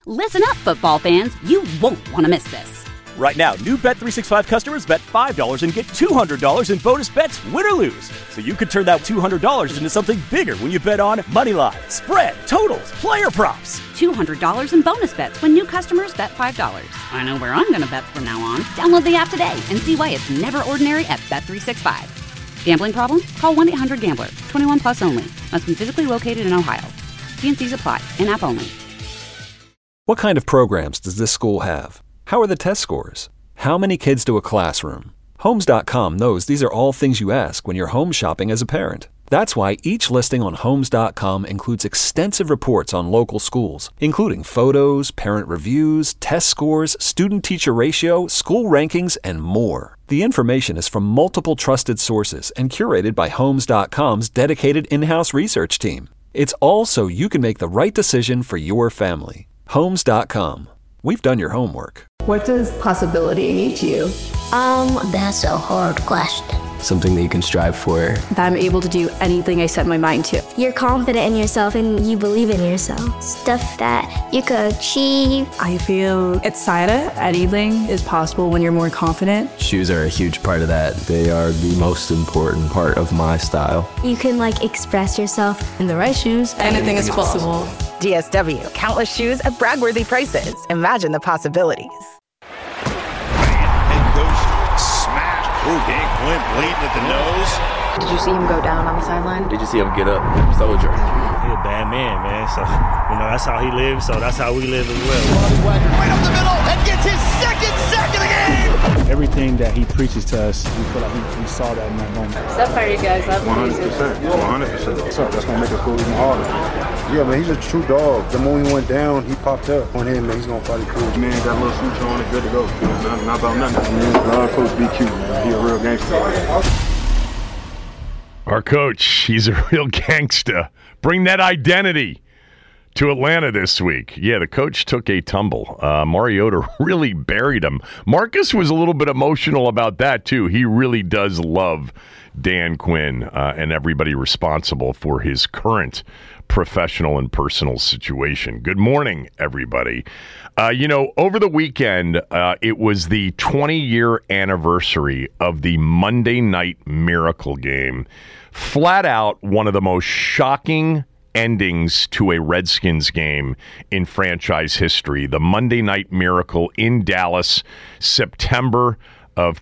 Listen up, football fans. You won't want to miss this. Right now, new Bet365 customers bet $5 and get $200 in bonus bets, win or lose. So you could turn that $200 into something bigger when you bet on money line, spread, totals, player props. $200 in bonus bets when new customers bet $5. I know where I'm going to bet from now on. Download the app today and see why it's never ordinary at Bet365. Gambling problem? Call 1-800-GAMBLER. 21 plus only. Must be physically located in Ohio. T&Cs apply. In-app only. What kind of programs does this school have? How are the test scores? How many kids do a classroom? Homes.com knows these are all things you ask when you're home shopping as a parent. That's why each listing on Homes.com includes extensive reports on local schools, including photos, parent reviews, test scores, student-teacher ratio, school rankings, and more. The information is from multiple trusted sources and curated by Homes.com's dedicated in-house research team. It's all so you can make the right decision for your family. Homes.com. We've done your homework. What does possibility mean to you? That's a hard question. Something that you can strive for. That I'm able to do anything I set my mind to. You're confident in yourself and you believe in yourself. Stuff that you could achieve. I feel excited. Anything is possible when you're more confident. Shoes are a huge part of that. They are the most important part of my style. You can express yourself. In the right shoes, anything is possible. DSW, countless shoes at brag-worthy prices. Imagine the possibilities. And coach smashed. Dan Quinn bleeding at the nose. Did you see him go down on the sideline? Did you see him get up? Soldier. He's a bad man. So, that's how he lives. So that's how we live as well. Right up the middle and gets his second sack of the game. Everything that he preaches to us, we feel like we saw that in that moment. Steph Curry, guys, love 100%. 100%. So that's gonna make it cool even harder. Yeah, man, he's a true dog. The moment he went down, he popped up on him, man. He's gonna fight it cool. Man, got a little suit on it, good to go. Not about nothing. Man, Coach BQ, man. He a real gangster. Our coach, he's a real gangster. Bring that identity to Atlanta this week. Yeah, the coach took a tumble. Mariota really buried him. Marcus was a little bit emotional about that, too. He really does love Dan Quinn and everybody responsible for his current professional and personal situation. Good morning, everybody. Over the weekend, it was the 20-year anniversary of the Monday Night Miracle game. Flat out one of the most shocking endings to a Redskins game in franchise history. The Monday Night Miracle in Dallas, September of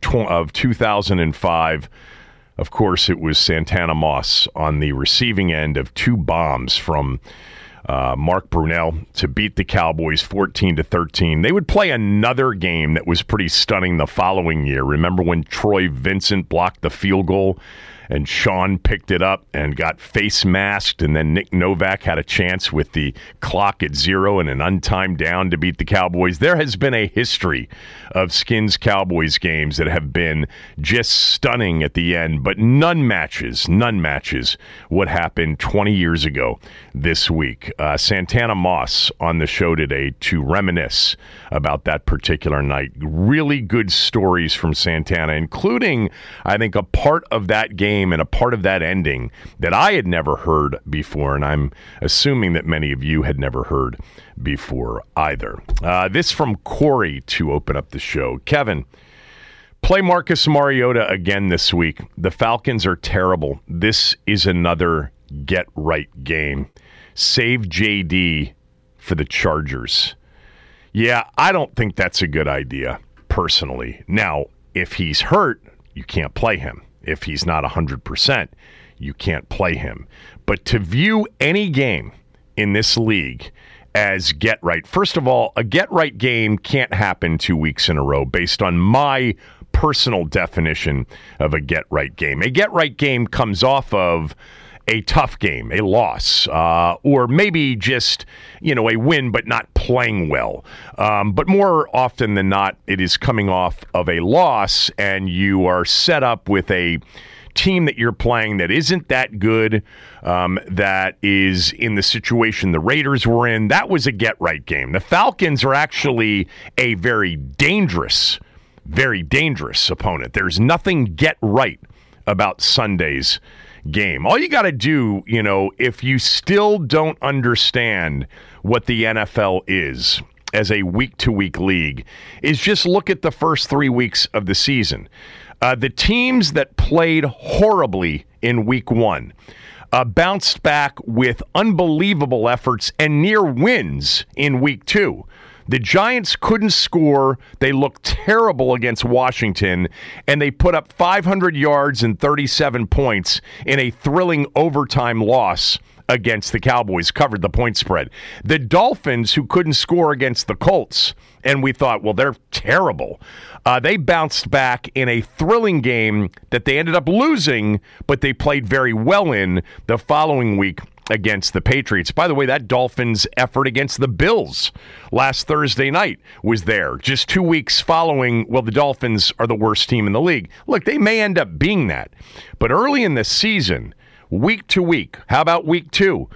2005. Of course, it was Santana Moss on the receiving end of two bombs from Mark Brunell to beat the Cowboys 14-13. They would play another game that was pretty stunning the following year. Remember when Troy Vincent blocked the field goal and Sean picked it up and got face masked, and then Nick Novak had a chance with the clock at 0 and an untimed down to beat the Cowboys. There has been a history of Skins Cowboys games that have been just stunning at the end, but none matches what happened 20 years ago this week. Santana Moss on the show today to reminisce about that particular night. Really good stories from Santana, including, I think, a part of that game and a part of that ending that I had never heard before, and I'm assuming that many of you had never heard before either. This from Corey to open up the show. Kevin, play Marcus Mariota again this week. The Falcons are terrible. This is another get-right game. Save JD for the Chargers. Yeah, I don't think that's a good idea, personally. Now, if he's hurt, you can't play him. If he's not 100%, you can't play him. But to view any game in this league as get-right, first of all, a get-right game can't happen 2 weeks in a row based on my personal definition of a get-right game. A get-right game comes off of a tough game, a loss, or maybe just, a win but not playing well. But more often than not, it is coming off of a loss, and you are set up with a team that you're playing that isn't that good, that is in the situation the Raiders were in. That was a get-right game. The Falcons are actually a very dangerous opponent. There's nothing get-right about Sunday's game. All you got to do, if you still don't understand what the NFL is, as a week-to-week league is just look at the first 3 weeks of the season. The teams that played horribly in week 1 bounced back with unbelievable efforts and near wins in week 2. The Giants couldn't score. They looked terrible against Washington, and they put up 500 yards and 37 points in a thrilling overtime loss against the Cowboys, covered the point spread. The Dolphins, who couldn't score against the Colts, and we thought, well, they're terrible. They bounced back in a thrilling game that they ended up losing, but they played very well in the following week against the Patriots. By the way, that Dolphins effort against the Bills last Thursday night was there. Just 2 weeks following, well, the Dolphins are the worst team in the league. Look, they may end up being that. But early in the season, week to week, how about week 2?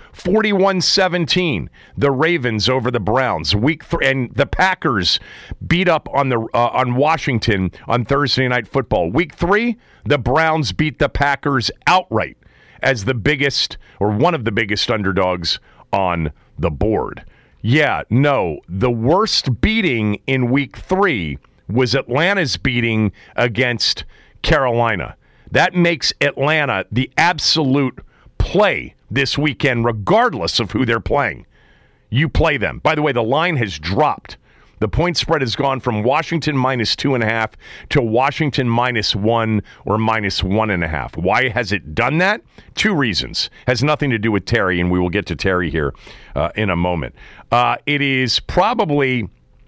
41-17, the Ravens over the Browns. Week 3, and the Packers beat up on Washington on Thursday Night Football. Week 3, the Browns beat the Packers outright as the biggest or one of the biggest underdogs on the board. Yeah, no, the worst beating in week 3 was Atlanta's beating against Carolina. That makes Atlanta the absolute play this weekend, regardless of who they're playing. You play them. By the way, the line has dropped. The point spread has gone from Washington -2.5 to Washington -1 or -1.5. Why has it done that? 2 reasons. Has nothing to do with Terry, and we will get to Terry here in a moment. It is probably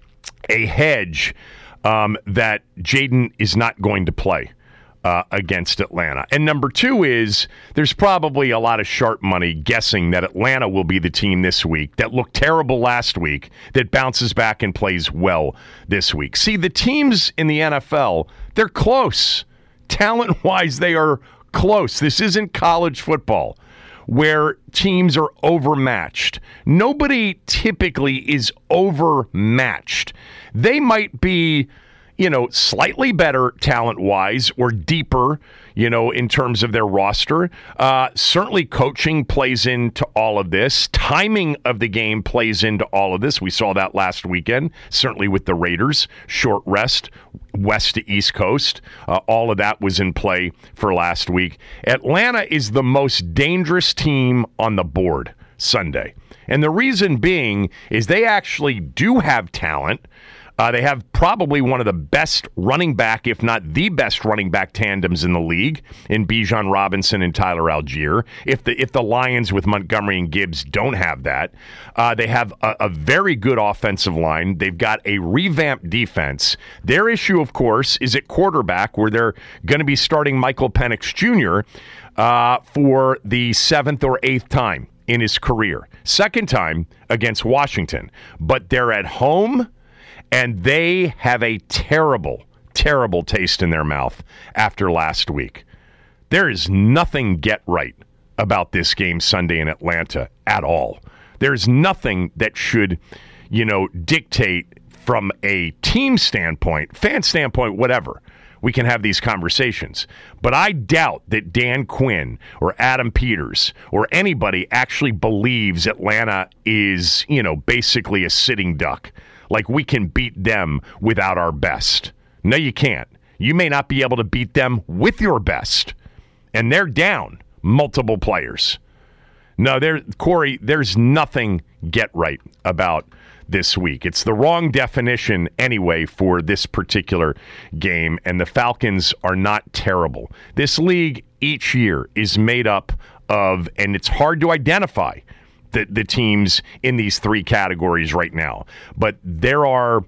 a hedge that Jaden is not going to play against Atlanta. And number 2 is there's probably a lot of sharp money guessing that Atlanta will be the team this week that looked terrible last week that bounces back and plays well this week. See, the teams in the NFL, they're close. Talent-wise, they are close. This isn't college football where teams are overmatched. Nobody typically is overmatched. They might be slightly better talent-wise or deeper, in terms of their roster. Certainly coaching plays into all of this. Timing of the game plays into all of this. We saw that last weekend, certainly with the Raiders. Short rest, west to east coast. All of that was in play for last week. Atlanta is the most dangerous team on the board Sunday. And the reason being is they actually do have talent. They have probably one of the best running back, if not the best running back tandems in the league in Bijan Robinson and Tyler Algier. If the Lions with Montgomery and Gibbs don't have that, they have a very good offensive line. They've got a revamped defense. Their issue, of course, is at quarterback, where they're going to be starting Michael Penix Jr. For the 7th or 8th time in his career. 2nd time against Washington. But they're at home, and they have a terrible, terrible taste in their mouth after last week. There is nothing get right about this game Sunday in Atlanta at all. There's nothing that should, dictate from a team standpoint, fan standpoint, whatever. We can have these conversations. But I doubt that Dan Quinn or Adam Peters or anybody actually believes Atlanta is, basically a sitting duck. Like we can beat them without our best. No, you can't. You may not be able to beat them with your best. And they're down multiple players. No, Corey, there's nothing get right about this week. It's the wrong definition anyway for this particular game, and the Falcons are not terrible. This league each year is made up of, and it's hard to identify the teams in these 3 categories right now. But there are,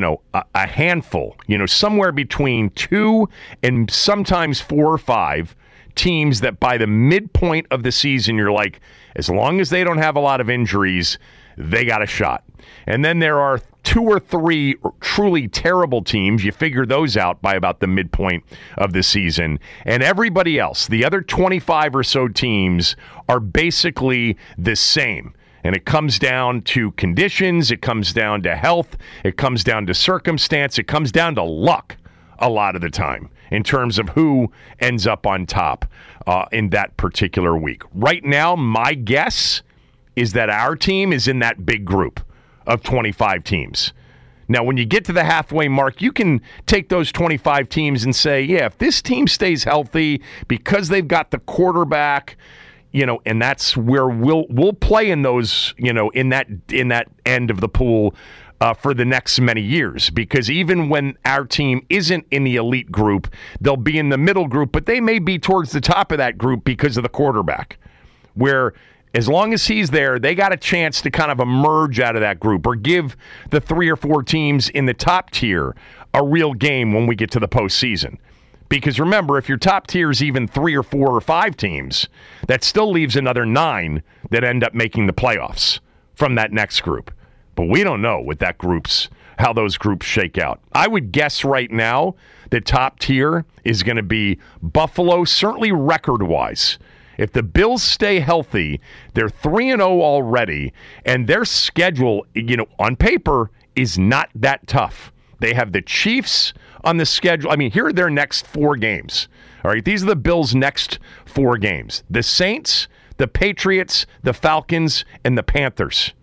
a handful, somewhere between 2 and sometimes 4 or 5 teams that by the midpoint of the season, you're like, as long as they don't have a lot of injuries, they got a shot. And then there are 2 or 3 truly terrible teams. You figure those out by about the midpoint of the season. And everybody else, the other 25 or so teams, are basically the same. And it comes down to conditions. It comes down to health. It comes down to circumstance. It comes down to luck a lot of the time in terms of who ends up on top in that particular week. Right now, my guess is that our team is in that big group of 25 teams. Now, when you get to the halfway mark, you can take those 25 teams and say, yeah, if this team stays healthy because they've got the quarterback, and that's where we'll play in those, in that end of the pool for the next many years. Because even when our team isn't in the elite group, they'll be in the middle group, but they may be towards the top of that group because of the quarterback, where as long as he's there, they got a chance to kind of emerge out of that group or give the 3 or 4 teams in the top tier a real game when we get to the postseason. Because remember, if your top tier is even 3 or 4 or 5 teams, that still leaves another 9 that end up making the playoffs from that next group. But we don't know with that how those groups shake out. I would guess right now the top tier is going to be Buffalo, certainly record-wise. If the Bills stay healthy, they're 3-0 already, and their schedule, on paper, is not that tough. They have the Chiefs on the schedule. I mean, here are their next 4 games. All right, these are the Bills' next 4 games. The Saints, the Patriots, the Falcons, and the Panthers.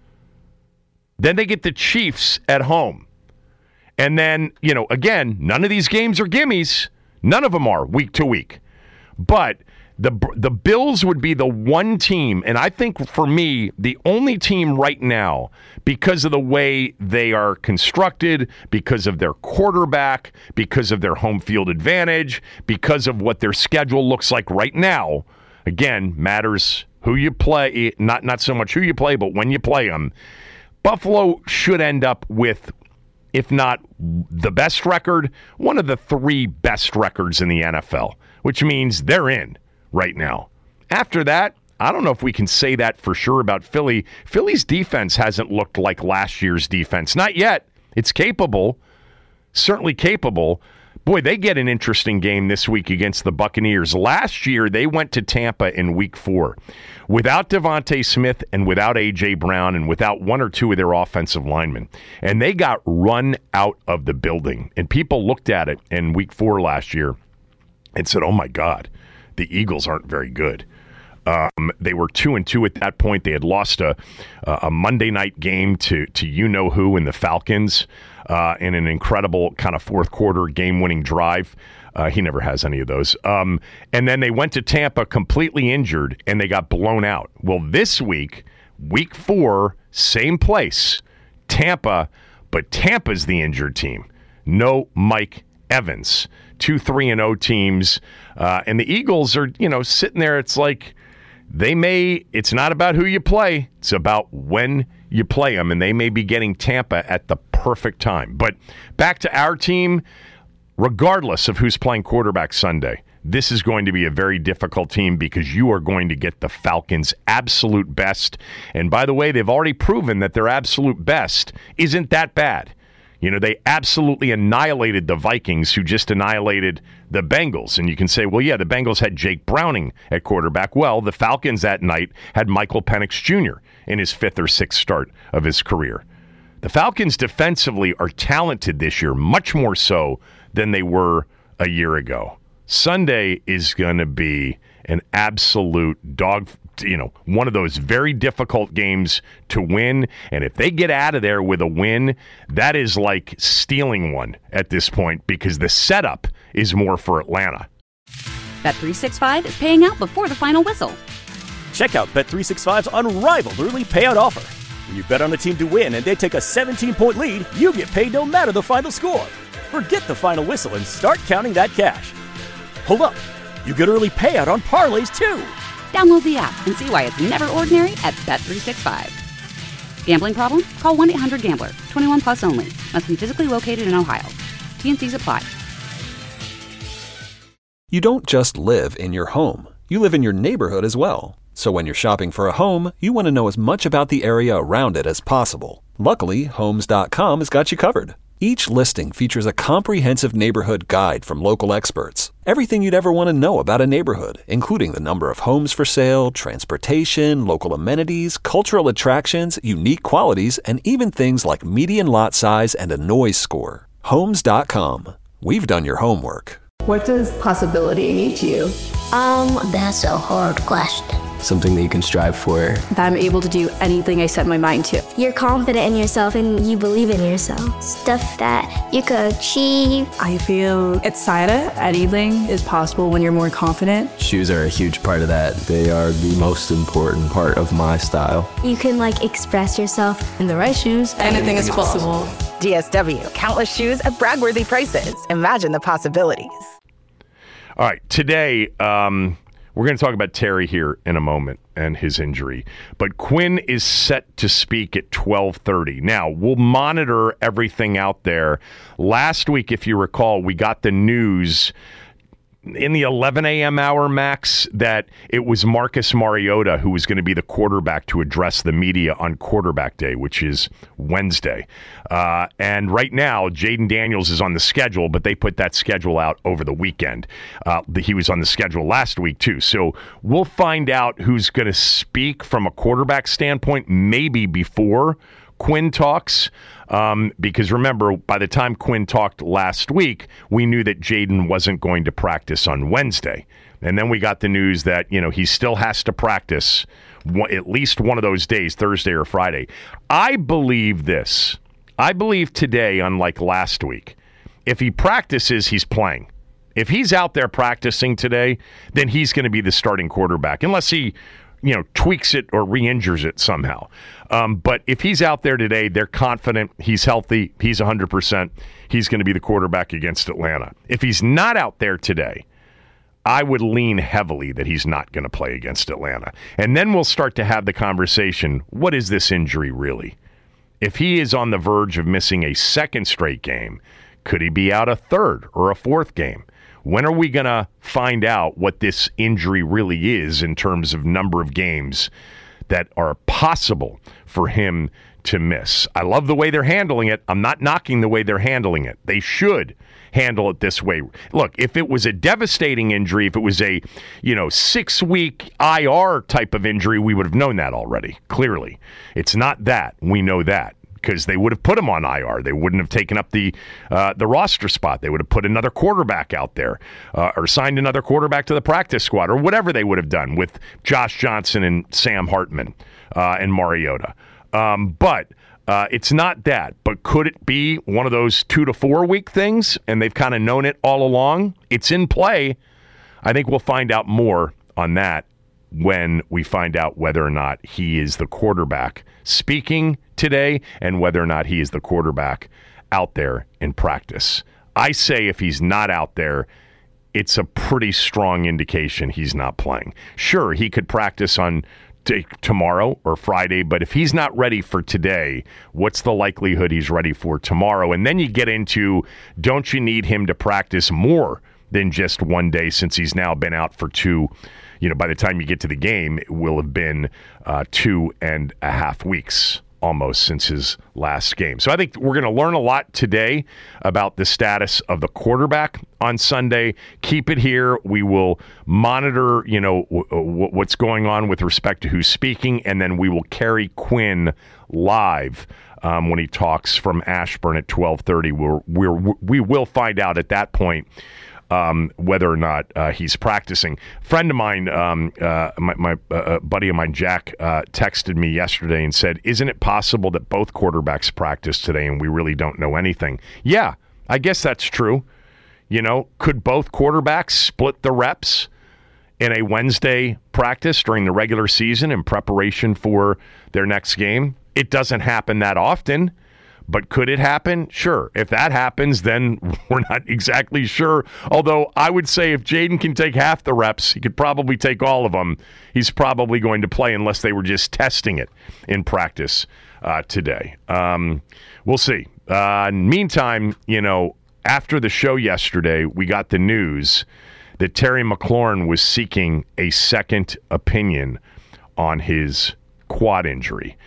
Then they get the Chiefs at home. And then, again, none of these games are gimmies. None of them are week to week. But the Bills would be the one team, and I think for me, the only team right now, because of the way they are constructed, because of their quarterback, because of their home field advantage, because of what their schedule looks like right now, again, matters who you play, not so much who you play, but when you play them. Buffalo should end up with, if not the best record, one of the 3 best records in the NFL, which means they're in right now. After that, I don't know if we can say that for sure about Philly. Philly's defense hasn't looked like last year's defense. Not yet. It's capable, certainly capable. Boy, they get an interesting game this week against the Buccaneers. Last year, they went to Tampa in Week 4 without Devontae Smith and without A.J. Brown and without 1 or 2 of their offensive linemen. And they got run out of the building. And people looked at it in Week 4 last year and said, oh, my God, the Eagles aren't very good. They were 2-2 at that point. They had lost a Monday night game to you-know-who in the Falcons in an incredible kind of fourth quarter game-winning drive. He never has any of those. And then they went to Tampa completely injured, and they got blown out. Well, this week, Week 4, same place, Tampa, but Tampa's the injured team. No Mike Evans. 2 3-0 teams. And the Eagles are, sitting there. It's like it's not about who you play. It's about when you play them. And they may be getting Tampa at the perfect time. But back to our team, regardless of who's playing quarterback Sunday, this is going to be a very difficult team because you are going to get the Falcons' absolute best. And by the way, they've already proven that their absolute best isn't that bad. They absolutely annihilated the Vikings, who just annihilated the Bengals. And you can say, well, yeah, the Bengals had Jake Browning at quarterback. Well, the Falcons that night had Michael Penix Jr. in his 5th or 6th start of his career. The Falcons defensively are talented this year, much more so than they were a year ago. Sunday is going to be an absolute one of those very difficult games to win. And if they get out of there with a win, that is like stealing one at this point because the setup is more for Atlanta. Bet365 is paying out before the final whistle. Check out Bet365's unrivaled early payout offer. When you bet on a team to win and they take a 17-point lead, you get paid no matter the final score. Forget the final whistle and start counting that cash. Hold up. You get early payout on parlays, too. Download the app and see why it's never ordinary at Bet365. Gambling problem? Call 1-800-GAMBLER. 21 plus only. Must be physically located in Ohio. T&Cs apply. You don't just live in your home. You live in your neighborhood as well. So when you're shopping for a home, you want to know as much about the area around it as possible. Luckily, Homes.com has got you covered. Each listing features a comprehensive neighborhood guide from local experts. Everything you'd ever want to know about a neighborhood, including the number of homes for sale, transportation, local amenities, cultural attractions, unique qualities, and even things like median lot size and a noise score. Homes.com. We've done your homework. What does possibility mean to you? That's a hard question. Something that you can strive for. That I'm able to do anything I set my mind to. You're confident in yourself and you believe in yourself. Stuff that you could achieve. I feel at SIDA, anything is possible when you're more confident. Shoes are a huge part of that. They are the most important part of my style. You can express yourself. In the right shoes, anything is possible. DSW, countless shoes at brag-worthy prices. Imagine the possibilities. All right, today, we're going to talk about Terry here in a moment and his injury. But Quinn is set to speak at 12:30. Now, we'll monitor everything out there. Last week, if you recall, we got the news in the 11 a.m. hour, Max, that it was Marcus Mariota who was going to be the quarterback to address the media on quarterback day, which is Wednesday. And right now, Jaden Daniels is on the schedule, but they put that schedule out over the weekend. He was on the schedule last week, too. So we'll find out who's going to speak from a quarterback standpoint, maybe before Quinn talks, because remember, by the time Quinn talked last week, we knew that Jaden wasn't going to practice on Wednesday. And then we got the news that, he still has to practice at least one of those days, Thursday or Friday. I believe this. I believe today, unlike last week, if he practices, he's playing. If he's out there practicing today, then he's going to be the starting quarterback, unless he tweaks it or re-injures it somehow. But if he's out there today, they're confident, he's healthy, he's 100%, he's going to be the quarterback against Atlanta. If he's not out there today, I would lean heavily that he's not going to play against Atlanta. And then we'll start to have the conversation, what is this injury really? If he is on the verge of missing a second straight game, could he be out a third or a fourth game? When are we going to find out what this injury really is in terms of number of games that are possible for him to miss? I love the way they're handling it. I'm not knocking the way they're handling it. They should handle it this way. Look, if it was a devastating injury, if it was a 6-week IR type of injury, we would have known that already, clearly. It's not that. We know that, because they would have put him on IR. They wouldn't have taken up the roster spot. They would have put another quarterback out there or signed another quarterback to the practice squad or whatever they would have done with Josh Johnson and Sam Hartman and Mariota. But it's not that. But could it be one of those 2 to 4 week things, and they've kind of known it all along? It's in play. I think we'll find out more on that when we find out whether or not he is the quarterback speaking today and whether or not he is the quarterback out there in practice. I say if he's not out there, it's a pretty strong indication he's not playing. Sure, he could practice on tomorrow or Friday, but if he's not ready for today, what's the likelihood he's ready for tomorrow? And then you get into, don't you need him to practice more than just one day, since he's now been out for 2, by the time you get to the game, it will have been 2.5 weeks almost since his last game. So I think we're going to learn a lot today about the status of the quarterback on Sunday. Keep it here. We will monitor, what's going on with respect to who's speaking, and then we will carry Quinn live when he talks from Ashburn at 12:30. We will find out at that point whether or not he's practicing. Friend of mine, my buddy of mine, Jack, texted me yesterday and said, isn't it possible that both quarterbacks practice today and we really don't know anything? Yeah, I guess that's true. Could both quarterbacks split the reps in a Wednesday practice during the regular season in preparation for their next game? It doesn't happen that often. But could it happen? Sure. If that happens, then we're not exactly sure. Although I would say if Jaden can take half the reps, he could probably take all of them. He's probably going to play unless they were just testing it in practice today. We'll see. Meantime, after the show yesterday, we got the news that Terry McLaurin was seeking a second opinion on his quad injury.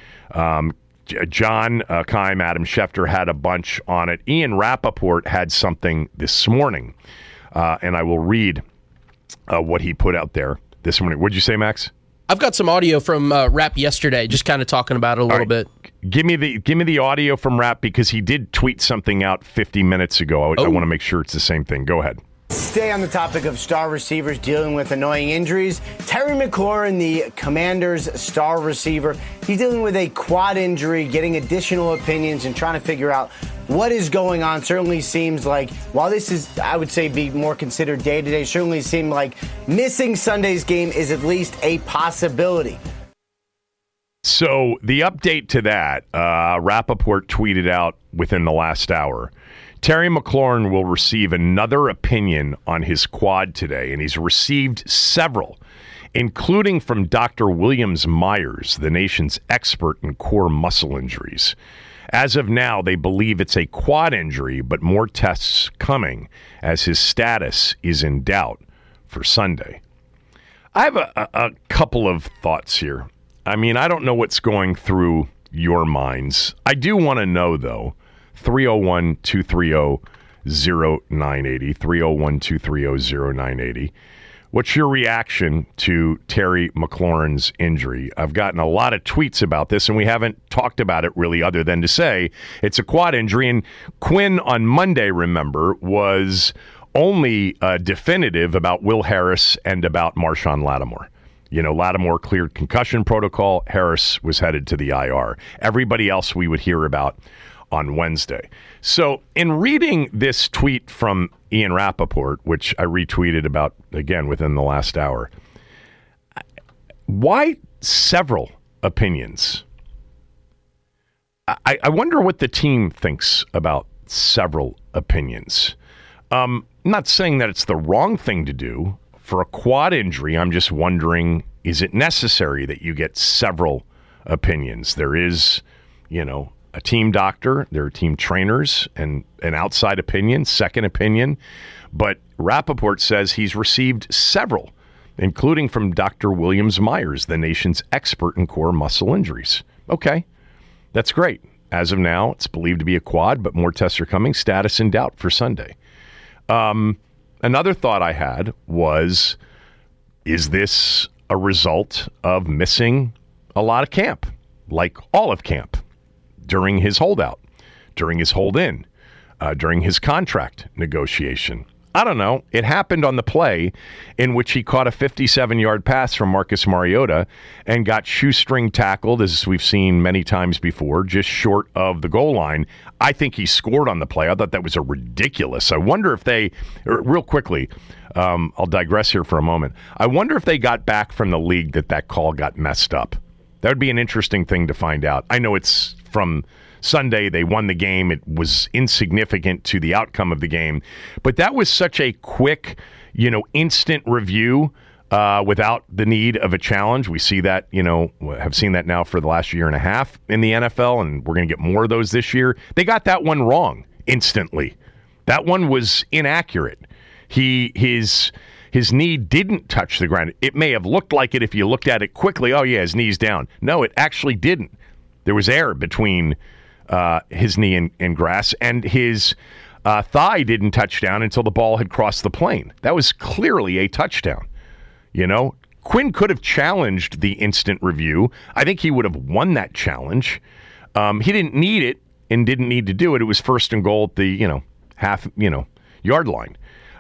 John Keim, Adam Schefter had a bunch on it. Ian Rappaport had something this morning, and I will read what he put out there this morning. What'd you say, Max? I've got some audio from Rapp yesterday, just kind of talking about it a little bit. Give me the audio from Rapp, because he did tweet something out 50 minutes ago. I want to make sure it's the same thing. Go ahead. Stay on the topic of star receivers dealing with annoying injuries. Terry McLaurin, the Commanders' star receiver, he's dealing with a quad injury, getting additional opinions and trying to figure out what is going on. Certainly seems like, while this is, I would say, be more considered day-to-day, certainly seem like missing Sunday's game is at least a possibility. So the update to that, Rappaport tweeted out within the last hour. Terry McLaurin will receive another opinion on his quad today, and he's received several, including from Dr. Williams Myers, the nation's expert in core muscle injuries. As of now, they believe it's a quad injury, but more tests coming as his status is in doubt for Sunday. I have a couple of thoughts here. I mean, I don't know what's going through your minds. I do want to know, though. 301-230-0980, 301-230-0980. What's your reaction to Terry McLaurin's injury? I've gotten a lot of tweets about this, and we haven't talked about it really other than to say it's a quad injury. And Quinn on Monday, remember, was only definitive about Will Harris and about Marshawn Lattimore. You know, Lattimore cleared concussion protocol. Harris was headed to the IR. Everybody else we would hear about on Wednesday. So in reading this tweet from Ian Rappaport, which I retweeted about, again, within the last hour, why several opinions? I wonder what the team thinks about several opinions. I'm not saying that it's the wrong thing to do. For a quad injury, I'm just wondering, is it necessary that you get several opinions? There is, you know, a team doctor, there are team trainers, and an outside opinion, second opinion. But Rappaport says he's received several, including from Dr. Williams Myers, the nation's expert in core muscle injuries. Okay, that's great. As of now, it's believed to be a quad, but more tests are coming. Status in doubt for Sunday. Another thought I had was, is this a result of missing a lot of camp, like all of camp? During his holdout, during his hold-in, during his contract negotiation. I don't know. It happened on the play in which he caught a 57-yard pass from Marcus Mariota and got shoestring tackled, as we've seen many times before, just short of the goal line. I think he scored on the play. I thought that was ridiculous. I wonder if they, real quickly, I'll digress here for a moment. I wonder if they got back from the league that call got messed up. That would be an interesting thing to find out. I know it's from Sunday. They won the game. It was insignificant to the outcome of the game. But that was such a quick, instant review without the need of a challenge. We see that, have seen that now for the last year and a half in the NFL, and we're going to get more of those this year. They got that one wrong instantly. That one was inaccurate. His knee didn't touch the ground. It may have looked like it if you looked at it quickly. Oh, yeah, his knee's down. No, it actually didn't. There was air between his knee and grass, and his thigh didn't touch down until the ball had crossed the plane. That was clearly a touchdown. Quinn could have challenged the instant review. I think he would have won that challenge. He didn't need it and didn't need to do it. It was first and goal at the, half, yard line.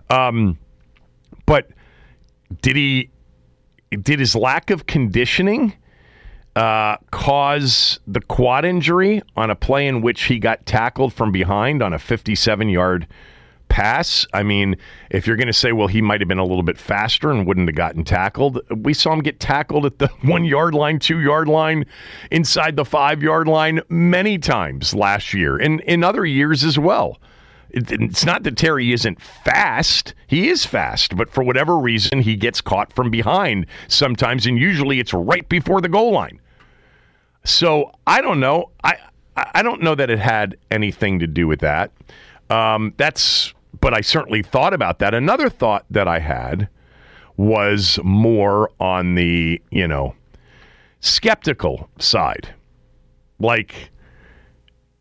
But did his lack of conditioning cause the quad injury on a play in which he got tackled from behind on a 57-yard pass? I mean, if you're going to say, well, he might have been a little bit faster and wouldn't have gotten tackled, we saw him get tackled at the 1-yard line, 2-yard line, inside the 5-yard line many times last year and in other years as well. It's not that Terry isn't fast. He is fast, but for whatever reason, he gets caught from behind sometimes, and usually it's right before the goal line. So I don't know. I don't know that it had anything to do with that. But I certainly thought about that. Another thought that I had was more on the, skeptical side. Like,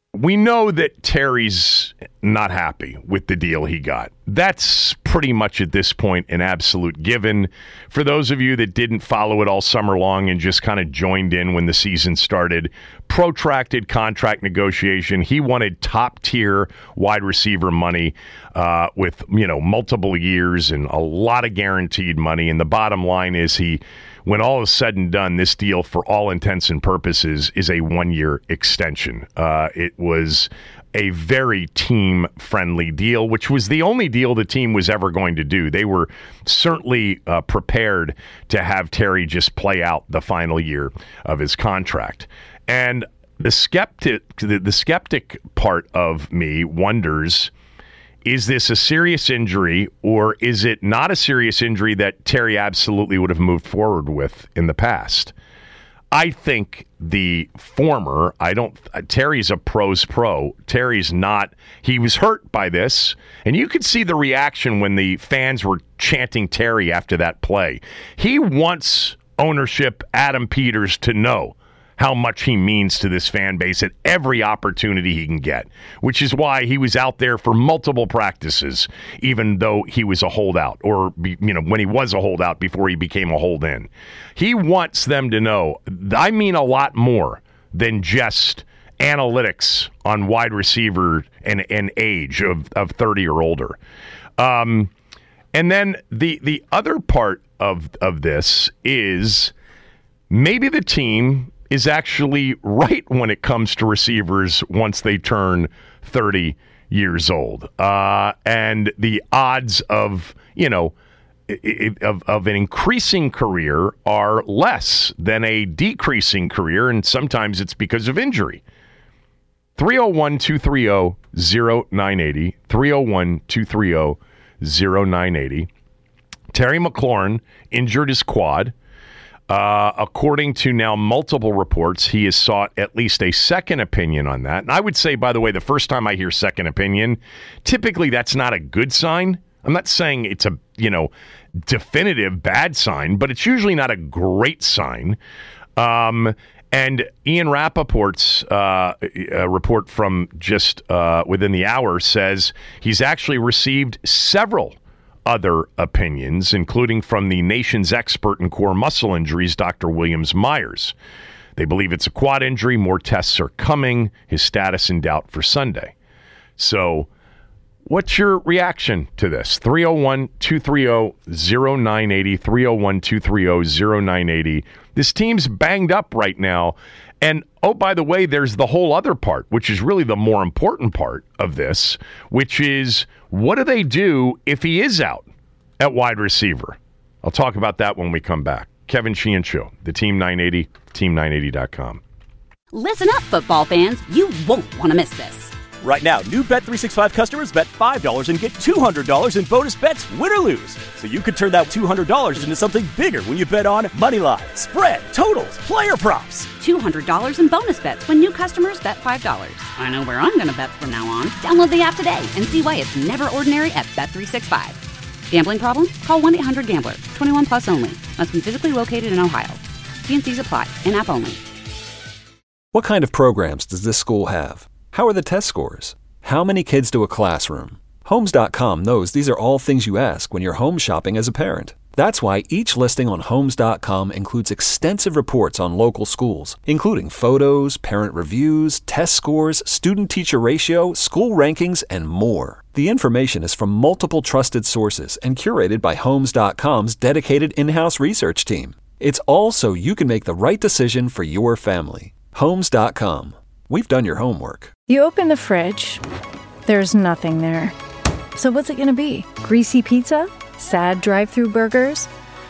we know that Terry's not happy with the deal he got. That's pretty much at this point an absolute given. For those of you that didn't follow it all summer long and just kind of joined in when the season started, protracted contract negotiation. He wanted top tier wide receiver money with, multiple years and a lot of guaranteed money. And the bottom line is when all is said and done, this deal, for all intents and purposes, is a 1-year extension. It was a very team-friendly deal, which was the only deal the team was ever going to do. They were certainly prepared to have Terry just play out the final year of his contract. And the skeptic part of me wonders, is this a serious injury, or is it not a serious injury that Terry absolutely would have moved forward with in the past? I think the former. Terry's a pro's pro. Terry's not. He was hurt by this, and you could see the reaction when the fans were chanting Terry after that play. He wants ownership, Adam Peters, to know how much he means to this fan base at every opportunity he can get, which is why he was out there for multiple practices, even though he was a holdout, or, when he was a holdout before he became a hold-in. He wants them to know, I mean a lot more than just analytics on wide receiver and age of 30 or older. And then the other part of this is maybe the team is actually right when it comes to receivers once they turn 30 years old. And the odds of, of an increasing career are less than a decreasing career, and sometimes it's because of injury. 301-230-0980, 301-230-0980. Terry McLaurin injured his quad. According to now multiple reports, he has sought at least a second opinion on that. And I would say, by the way, the first time I hear second opinion, typically that's not a good sign. I'm not saying it's a, definitive bad sign, but it's usually not a great sign. And Ian Rappaport's report from just within the hour says he's actually received several other opinions, including from the nation's expert in core muscle injuries, Dr. Williams-Myers. They believe it's a quad injury. More tests are coming. His status in doubt for Sunday. So what's your reaction to this? 301-230-0980, 301-230-0980. This team's banged up right now. And, oh, by the way, there's the whole other part, which is really the more important part of this, which is what do they do if he is out at wide receiver? I'll talk about that when we come back. Kevin Sheehan Show, the Team 980, team980.com. Listen up, football fans. You won't want to miss this. Right now, new Bet365 customers bet $5 and get $200 in bonus bets, win or lose. So you could turn that $200 into something bigger when you bet on Moneyline, spread, totals, player props. $200 in bonus bets when new customers bet $5. I know where I'm going to bet from now on. Download the app today and see why it's never ordinary at Bet365. Gambling problem? Call 1-800-GAMBLER. 21 plus only. Must be physically located in Ohio. T&Cs apply. In-app only. What kind of programs does this school have? How are the test scores? How many kids do a classroom? Homes.com knows these are all things you ask when you're home shopping as a parent. That's why each listing on Homes.com includes extensive reports on local schools, including photos, parent reviews, test scores, student-teacher ratio, school rankings, and more. The information is from multiple trusted sources and curated by Homes.com's dedicated in-house research team. It's all so you can make the right decision for your family. Homes.com. We've done your homework. You open the fridge, there's nothing there. So what's it going to be? Greasy pizza? Sad drive-through burgers?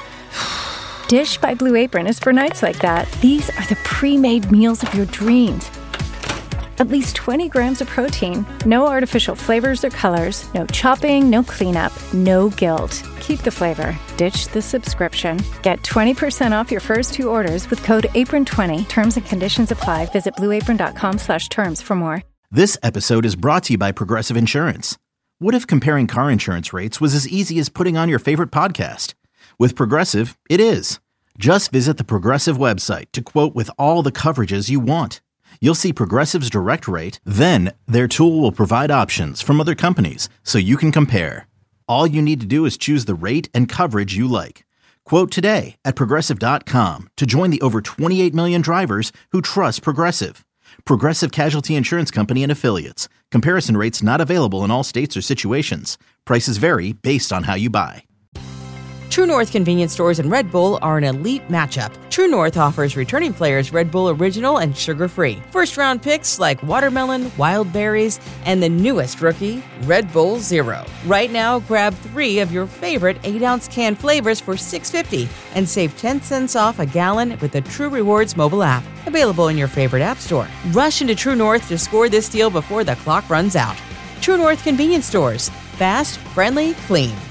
Dish by Blue Apron is for nights like that. These are the pre-made meals of your dreams. At least 20 grams of protein, no artificial flavors or colors, no chopping, no cleanup, no guilt. Keep the flavor. Ditch the subscription. Get 20% off your first 2 orders with code APRON20. Terms and conditions apply. Visit blueapron.com/terms for more. This episode is brought to you by Progressive Insurance. What if comparing car insurance rates was as easy as putting on your favorite podcast? With Progressive, it is. Just visit the Progressive website to quote with all the coverages you want. you'll see Progressive's direct rate, then their tool will provide options from other companies so you can compare. All you need to do is choose the rate and coverage you like. Quote today at Progressive.com to join the over 28 million drivers who trust Progressive. Progressive Casualty Insurance Company and Affiliates. Comparison rates not available in all states or situations. Prices vary based on how you buy. True North convenience stores and Red Bull are an elite matchup. True North offers returning players Red Bull Original and sugar-free. First-round picks like watermelon, wild berries, and the newest rookie, Red Bull Zero. Right now, grab 3 of your favorite 8-ounce can flavors for $6.50 and save 10 cents off a gallon with the True Rewards mobile app. Available in your favorite app store. Rush into True North to score this deal before the clock runs out. True North convenience stores. Fast, friendly, clean.